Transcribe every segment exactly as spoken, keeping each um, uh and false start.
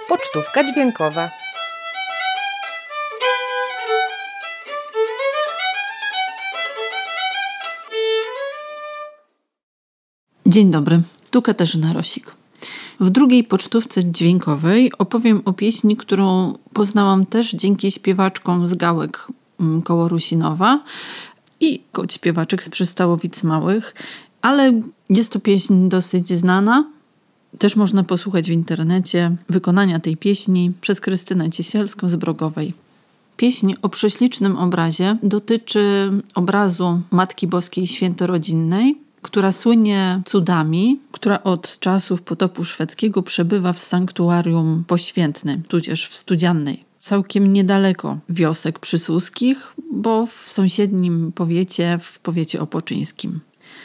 Pocztówka dźwiękowa. Dzień dobry, tu Katarzyna Rosik. W drugiej pocztówce dźwiękowej opowiem o pieśni, którą poznałam też dzięki śpiewaczkom z Gałek koło Rusinowa i od śpiewaczek z Przystałowic Małych, ale jest to pieśń dosyć znana. Też można posłuchać w internecie wykonania tej pieśni przez Krystynę Ciesielską z Brogowej. Pieśń o prześlicznym obrazie dotyczy obrazu Matki Boskiej Świętorodzinnej, która słynie cudami, która od czasów potopu szwedzkiego przebywa w sanktuarium poświętnym, tudzież w Studziannej. Całkiem niedaleko wiosek przysuskich, bo w sąsiednim powiecie, w powiecie opoczyńskim.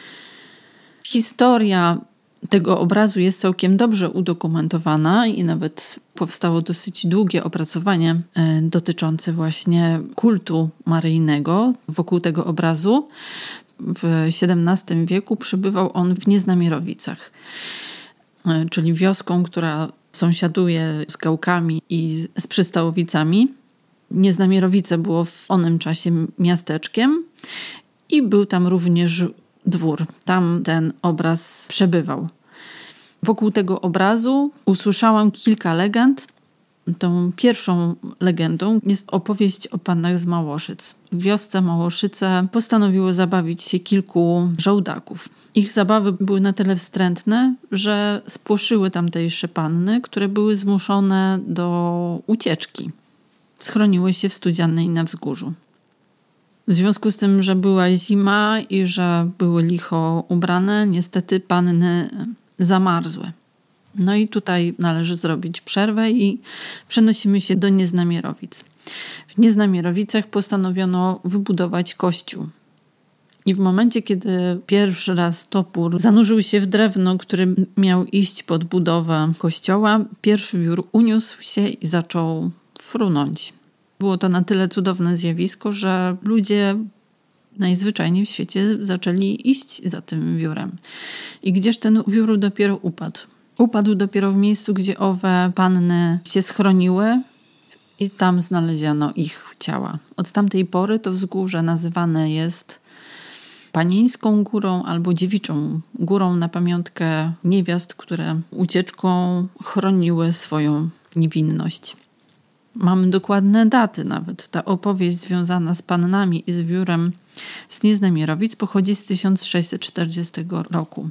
Historia tego obrazu jest całkiem dobrze udokumentowana i nawet powstało dosyć długie opracowanie dotyczące właśnie kultu maryjnego wokół tego obrazu. W siedemnastym wieku przebywał on w Nieznamierowicach, czyli wioską, która sąsiaduje z Gałkami i z Przystałowicami. Nieznamierowice było w onym czasie miasteczkiem i był tam również dwór. Tam ten obraz przebywał. Wokół tego obrazu usłyszałam kilka legend. Tą pierwszą legendą jest opowieść o pannach z Małoszyc. W wiosce Małoszyce postanowiło zabawić się kilku żołdaków. Ich zabawy były na tyle wstrętne, że spłoszyły tamtejsze panny, które były zmuszone do ucieczki. Schroniły się w Studziannej na wzgórzu. W związku z tym, że była zima i że były licho ubrane, niestety panny zamarzły. No i tutaj należy zrobić przerwę i przenosimy się do Nieznamierowic. W Nieznamierowicach postanowiono wybudować kościół. I w momencie, kiedy pierwszy raz topór zanurzył się w drewno, który miał iść pod budowę kościoła, pierwszy wiór uniósł się i zaczął frunąć. Było to na tyle cudowne zjawisko, że ludzie najzwyczajniej w świecie zaczęli iść za tym wiórem. I gdzież ten wiór dopiero upadł? Upadł dopiero w miejscu, gdzie owe panny się schroniły i tam znaleziono ich ciała. Od tamtej pory to wzgórze nazywane jest Panieńską Górą albo Dziewiczą Górą na pamiątkę niewiast, które ucieczką chroniły swoją niewinność. Mamy dokładne daty nawet. Ta opowieść związana z pannami i z wiórem z Nieznamierowic pochodzi z tysiąc sześćset czterdziestego roku.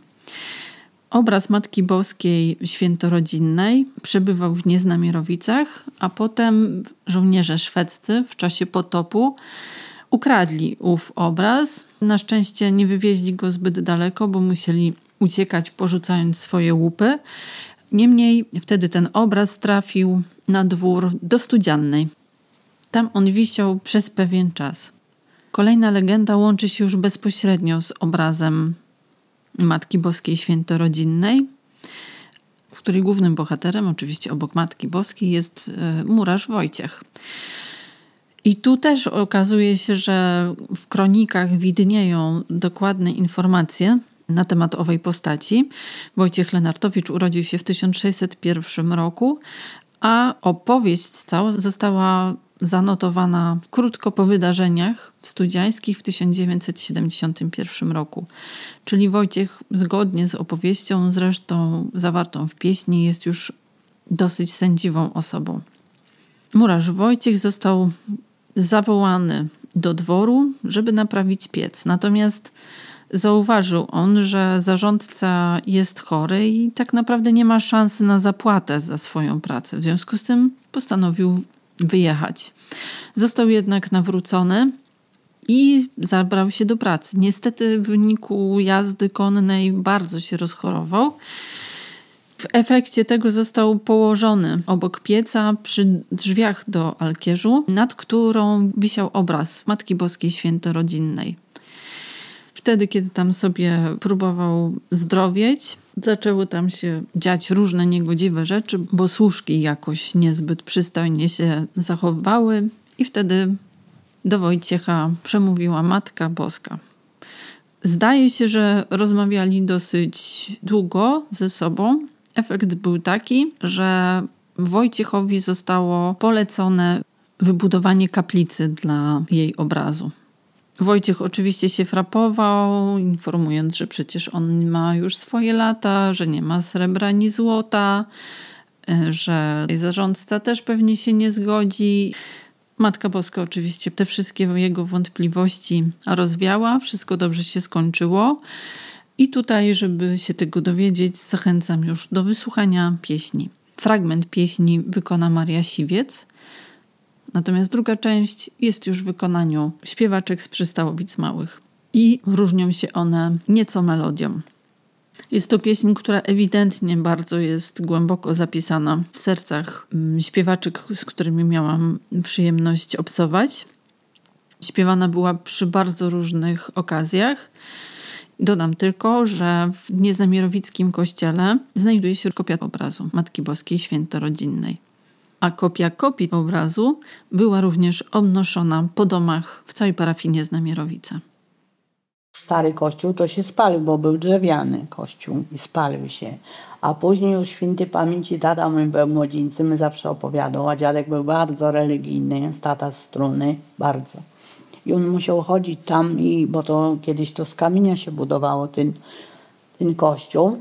Obraz Matki Boskiej Świętorodzinnej przebywał w Nieznamierowicach, a potem żołnierze szwedzcy w czasie potopu ukradli ów obraz. Na szczęście nie wywieźli go zbyt daleko, bo musieli uciekać porzucając swoje łupy. Niemniej wtedy ten obraz trafił na dwór do Studziannej. Tam on wisiał przez pewien czas. Kolejna legenda łączy się już bezpośrednio z obrazem Matki Boskiej Świętorodzinnej, w której głównym bohaterem, oczywiście obok Matki Boskiej, jest murarz Wojciech. I tu też okazuje się, że w kronikach widnieją dokładne informacje na temat owej postaci. Wojciech Lenartowicz urodził się w tysiąc sześćset pierwszym roku, a opowieść cała została zanotowana krótko po wydarzeniach studziańskich w tysiąc dziewięćset siedemdziesiątym pierwszym roku. Czyli Wojciech, zgodnie z opowieścią, zresztą zawartą w pieśni, jest już dosyć sędziwą osobą. Murarz Wojciech został zawołany do dworu, żeby naprawić piec. Natomiast zauważył on, że zarządca jest chory i tak naprawdę nie ma szansy na zapłatę za swoją pracę. W związku z tym postanowił wyjechać. Został jednak nawrócony i zabrał się do pracy. Niestety w wyniku jazdy konnej bardzo się rozchorował. W efekcie tego został położony obok pieca przy drzwiach do alkierzu, nad którą wisiał obraz Matki Boskiej Świętorodzinnej. Wtedy, kiedy tam sobie próbował zdrowieć, zaczęły tam się dziać różne niegodziwe rzeczy, bo służki jakoś niezbyt przystojnie się zachowywały i wtedy do Wojciecha przemówiła Matka Boska. Zdaje się, że rozmawiali dosyć długo ze sobą. Efekt był taki, że Wojciechowi zostało polecone wybudowanie kaplicy dla jej obrazu. Wojciech oczywiście się frapował, informując, że przecież on ma już swoje lata, że nie ma srebra ani złota, że zarządca też pewnie się nie zgodzi. Matka Boska oczywiście te wszystkie jego wątpliwości rozwiała, wszystko dobrze się skończyło. I tutaj, żeby się tego dowiedzieć, zachęcam już do wysłuchania pieśni. Fragment pieśni wykona Maria Siwiec, natomiast druga część jest już w wykonaniu śpiewaczek z Przystałowic Małych i różnią się one nieco melodią. Jest to pieśń, która ewidentnie bardzo jest głęboko zapisana w sercach śpiewaczek, z którymi miałam przyjemność obcować. Śpiewana była przy bardzo różnych okazjach. Dodam tylko, że w Nieznamierowickim kościele znajduje się kopia obrazu Matki Boskiej Świętorodzinnej. A kopia kopii obrazu była również obnoszona po domach w całej parafii Nieznamierowice. Stary kościół to się spalił, bo był drewniany kościół i spalił się. A później już świętej pamięci tata mój był młodzieńcem, my zawsze opowiadał, a dziadek był bardzo religijny, tata z Struny, bardzo. I on musiał chodzić tam, i, bo to kiedyś to z kamienia się budowało ten, ten kościół.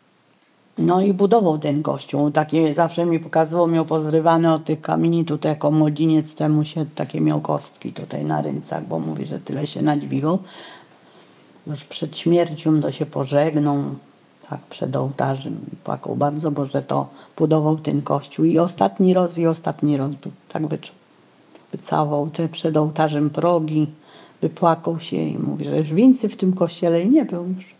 No i budował ten kościół. Takie zawsze mi pokazywał, miał pozrywane od tych kamieni, tutaj jako młodzieniec temu się takie miał kostki tutaj na ręcach, bo mówi, że tyle się nadźwigał. Już przed śmiercią to się pożegnał, tak przed ołtarzem i płakał bardzo, bo że to budował ten kościół. I ostatni raz, i ostatni raz tak wyczuł. Wycałował te przed ołtarzem progi, wypłakał się i mówi, że już więcej w tym kościele nie był już.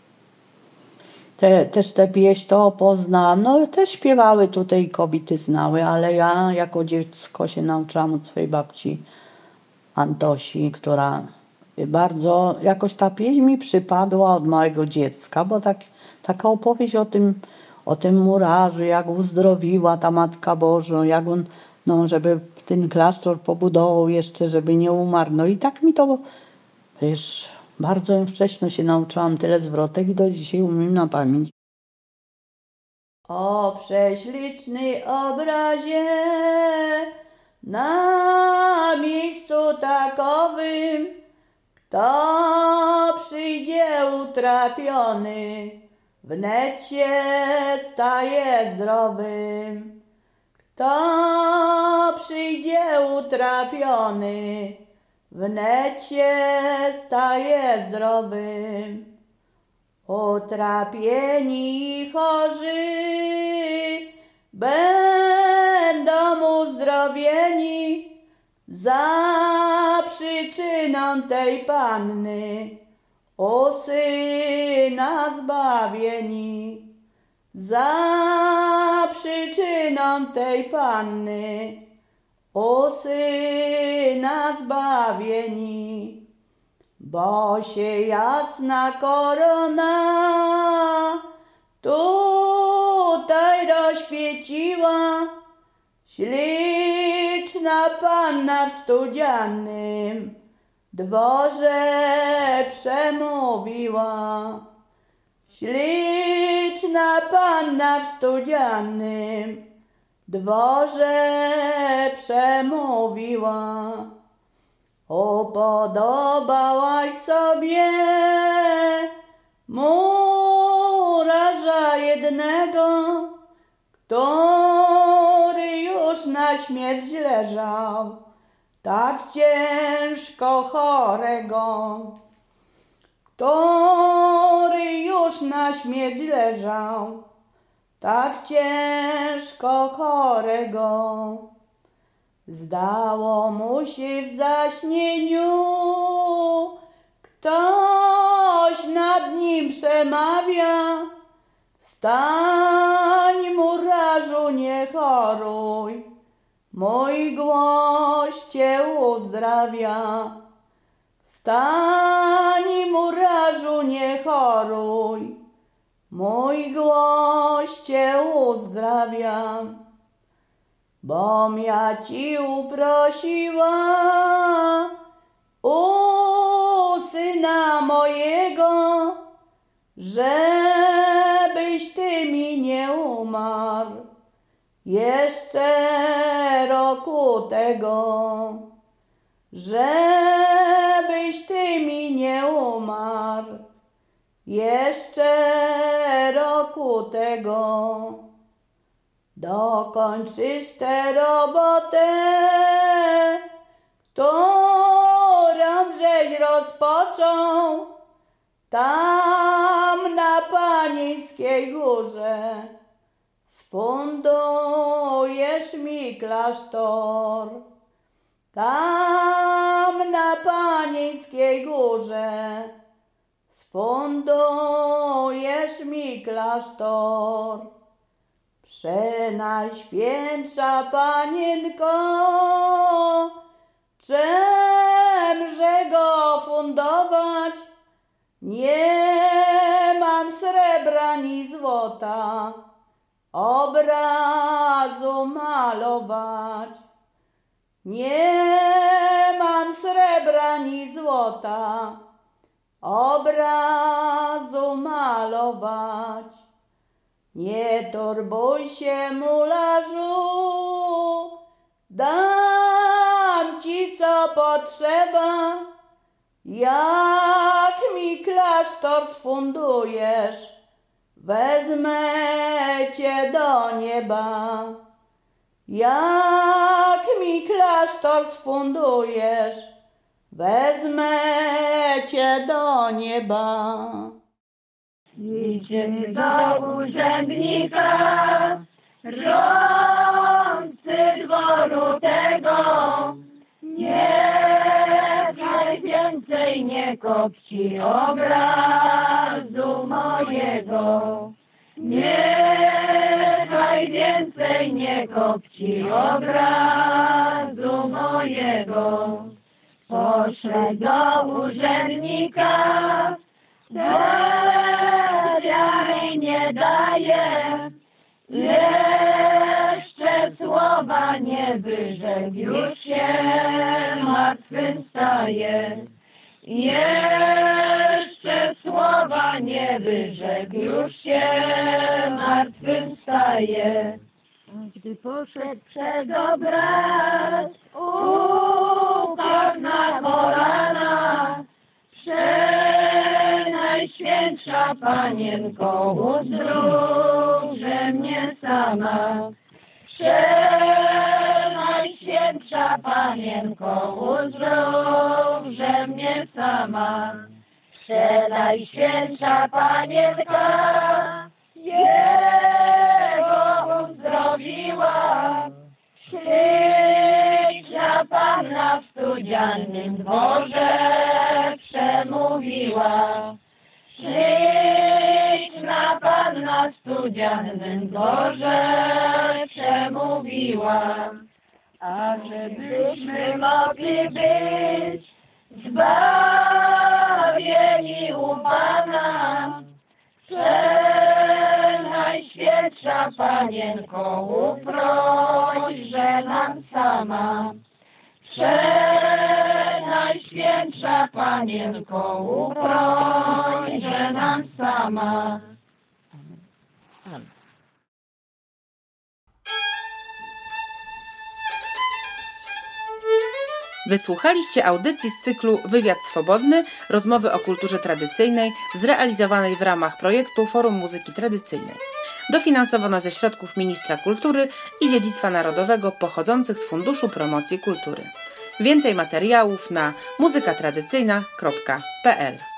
Te, też tę pieśń to poznałam, no też śpiewały tutaj, kobiety znały, ale ja jako dziecko się nauczyłam od swojej babci Antosi, która bardzo, jakoś ta pieśń mi przypadła od małego dziecka, bo tak, taka opowieść o tym, o tym murarzu, jak uzdrowiła ta Matka Boża, jak on, no żeby ten klasztor pobudował jeszcze, żeby nie umarł. No i tak mi to, wiesz, bardzo wcześnie się nauczyłam tyle zwrotek i do dzisiaj umiem na pamięć. O prześliczny obrazie na miejscu takowym, kto przyjdzie utrapiony, wnet się staje zdrowym. Kto przyjdzie utrapiony, wnet się staje zdrowym. Utrapieni chorzy będą uzdrowieni za przyczyną tej Panny, o Syna zbawieni. Za przyczyną tej Panny, o Syna zbawieni. Bo się jasna korona tutaj rozświeciła, śliczna Panna w studzianym dworze przemówiła. Śliczna Panna w studzianym dworze przemówiła. Upodobałaś sobie murarza jednego, który już na śmierć leżał, tak ciężko chorego, który już na śmierć leżał, tak ciężko chorego. Zdało mu się w zaśnieniu, ktoś nad nim przemawia, wstań murarzu, nie choruj, mój głos cię uzdrawia. Wstań murarzu, nie choruj, mój głos cię uzdrawia. Bom ja ci uprosiła u Syna mojego, żebyś ty mi nie umarł. jeszcze roku tego, żebyś Ty mi nie umarł, jeszcze roku tego. Dokończysz tę robotę, którą żeś rozpoczął tam na Panieńskiej Górze. Sfundujesz mi klasztor tam na Panieńskiej Górze. Sfundujesz mi klasztor. Przenajświętsza Panienko, czemże go fundować? Nie mam srebra ni złota, obrazu malować. Nie mam srebra ni złota, obrazu malować. Nie turbuj się, mularzu, dam ci co potrzeba. Jak mi klasztor sfundujesz, wezmę cię do nieba. Jak mi klasztor sfundujesz, wezmę cię do nieba. Idzie do urzędnika, rządcy dworu tego, niechaj więcej nie kopci obrazu mojego. Niechaj więcej nie kopci obrazu mojego. Poszedł do urzędnika, wiary nie daje, jeszcze słowa nie wyrzekł, już się martwym staje. Jeszcze słowa nie wyrzekł, już się martwym staje. Gdy poszedł przed obraz, upadł na kolana, Przenajświętsza Panienko, uzdrówże mnie sama. Przenajświętsza Panienko, uzdrówże mnie sama. Przenajświętsza Panienka jego uzdrowiła. Śliczna Panna w studzianym dworze przemówiła. Śliczna Panna w studzianym dworze przemówiła. A żebyśmy mogli być zbawieni u Pana, Przenajświętsza Panienko, uprośże nam sama. Przenajświętsza Panienko, uprośże nam sama. Amen. Wysłuchaliście audycji z cyklu Wywiad Swobodny, rozmowy o kulturze tradycyjnej, zrealizowanej w ramach projektu Forum Muzyki Tradycyjnej. Dofinansowano ze środków Ministra Kultury i Dziedzictwa Narodowego pochodzących z Funduszu Promocji Kultury. Więcej materiałów na muzyka tradycyjna kropka p l.